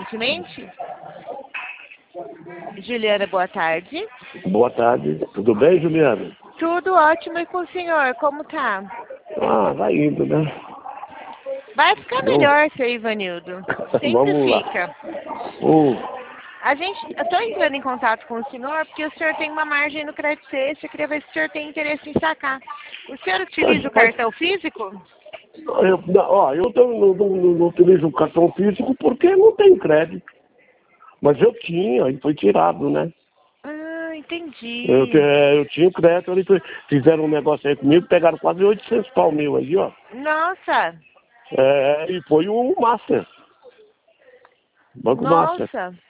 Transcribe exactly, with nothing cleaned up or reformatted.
recentemente? Juliana, boa tarde. Boa tarde. Tudo bem, Juliana? Tudo ótimo, e com o senhor, como tá? Ah, vai indo, né? Vai ficar Vamos. melhor, seu Ivanildo. Sempre Vamos lá. fica. Hum. A gente, eu tô entrando em contato com o senhor porque o senhor tem uma margem no crédito extra. Eu queria ver se o senhor tem interesse em sacar. O senhor utiliza o cartão físico? Eu, não, ó, eu não, não, não, não utilizo o cartão físico porque não tenho crédito. Mas eu tinha, e foi tirado, né? Ah, entendi. Eu, te- eu tinha crédito, eles fizeram um negócio aí comigo, pegaram quase oitocentos pau meu aí, ó. Nossa, É, e foi o Master. Banco Master. nossa.